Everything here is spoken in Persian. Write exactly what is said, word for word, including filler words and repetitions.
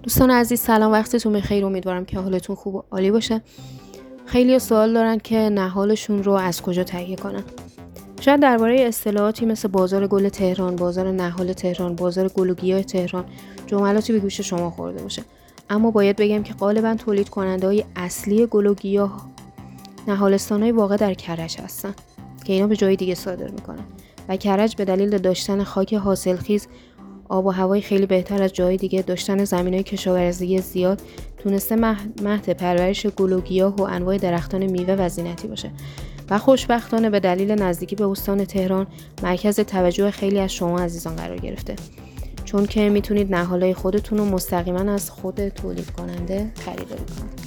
دوستان عزیز سلام، وقتتون بخیر. امیدوارم که حالتون خوب و عالی باشه. خیلی سوال دارن که نهالشون رو از کجا تهیه کنن. شاید درباره اصطلاحاتی مثل بازار گل تهران، بازار نهال تهران، بازار گل و گیاه تهران جملاتی به گوش شما خورده باشه، اما باید بگم که غالبا تولید کننده های اصلی گل و گیاه نهالستان‌های واقع در کرج هستن که اینا به جای دیگه صادر میکنن و کرج به دلیل داشتن خاک حاصلخیز، آب و هوای خیلی بهتر از جای دیگه، داشتن زمینای کشاورزی زیاد، تونسته مهد پرورش گل و گیاه و انواع درختان میوه و زینتی باشه و خوشبختانه به دلیل نزدیکی به استان تهران مرکز توجه خیلی از شما عزیزان قرار گرفته، چون که میتونید نهالای خودتون رو مستقیما از خود تولید کننده خریداری کنید.